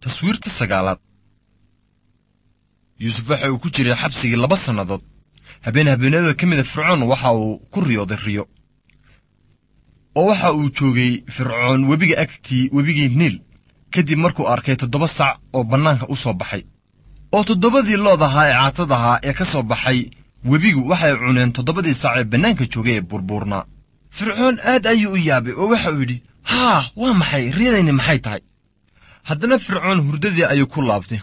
taswiirta sagaalaad. yuusuf waxa uu ku jiray xabsigii 2 sannadood. habeenada ka mida fircoon waxa uu ku riyooday riyo, oo waxa uu joogay fircoon webiga agtii webigii niil kadib markuu arkay 7 sac oo bannaanka u soo baxay, oo 7dii loodahaa ee caatadahaa ee ka soo baxay webigu waxay cuneen 7dii sac ee bannaanka joogay ee burbuurnaa. fircoon aad ayuu u yaabay oo waxa uu yidhi, waa maxay riyadayni maxay tahay? haddana fircoon hurdadii ayuu ku laabtay,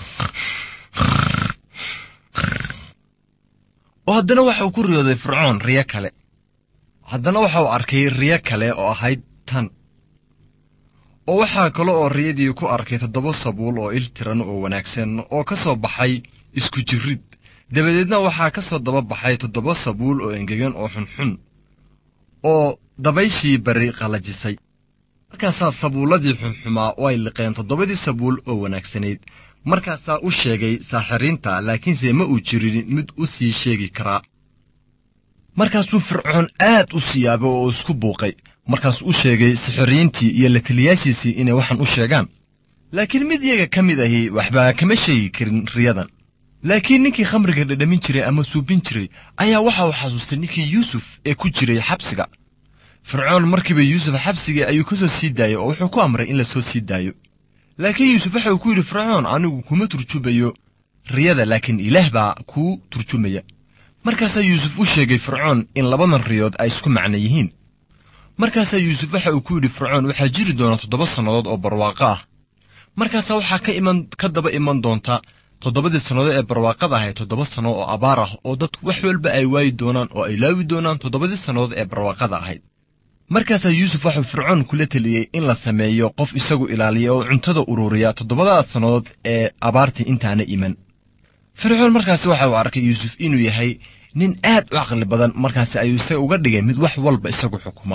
oo haddana waxa uu ku riyooday fircoon riyo kale. haddana waxa uu arkay riyo kale oo ahayd tan, oo waxaa kale oo riyadii ku arkay 7 sabuul oo iltiran oo wanaagsan oo ka soo baxay isku jirrid. dabadeedna waxaa ka soo daba baxay 7 sabuul oo engegan oo xunxun oo dabayshii bari qalajisay. markaasaa sabuuladii xunxumaa way liqeen 7dii sabuul oo wanaagsanayd. markaasaa u sheegay saaxiriinta, laakiinse ma uu jirin mid u sii sheegi karaa. markaasuu fircoon aad u siyaabay oo isku buuqay. markaasuu u sheegay sixiriintii iyo la taliyaashiisii inay waxaan u sheegaan, laakiin mid iyaga ka mid ahi waxba kama sheegi karin riyadan. laakiin ninkii khamriga dhadhamin jiray ama suubin jiray ayaa waxa uu xasuustay ninkii yuusuf ee ku jiray xabsiga. fircoon markiiba yuusuf xabsigii ayuu ka soo sii daayey oo wuxuu ku amray in la soo sii daayo. laakiin yuusuf waxa uu ku yidhi fircoon, anigu kuma turjumayo riyada, laakiin ilaah baa kuu turjumaya. markaasaa yuusuf u sheegay fircoon in 2dan riyood ay isku macno yihiin. markaasaa yuusuf waxa uu ku yidhi fircoon, waxaa jiri doona 7 sannadood oo barwaaqo ah. markaasaa waxaa ka daba iman doonta 7dii sannadood ee barwaaqada ahayd 7 sanno oo abaar ah, oo dadku wax walba ay waayi doonaan oo ay laawi doonaan 7dii sannadood ee barwaaqada ahayd. markaasaa yuusuf waxuu fircoon kula teliyey in la sameeyo qof isagu ilaaliya oo cuntada ururiya 7 sannadood ee abaartii intaana iman. fircoon markaasi waxa uu arkay yuusuf inuu yahay nin aad u caqli badan, markaasi ayuu isaga uga dhigay mid wax walba isagu xukuma.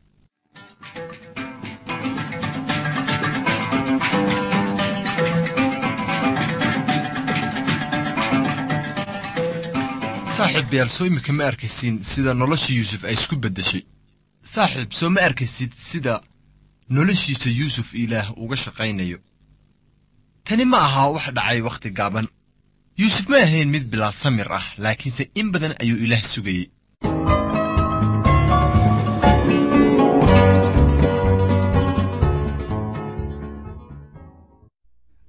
saaxiib yaal, soo imika ma arkaysiin sida nolosha yuusuf ay isku beddeshay? saaxiib, soo ma arkaysid sida noloshiisa yuusuf ilaah uga shaqaynayo? tani ma aha wax dhacay wakhti gaaban. yuusuf ma ahayn mid bilaa samir ah, laakiinse in badan ayuu ilaah sugayey.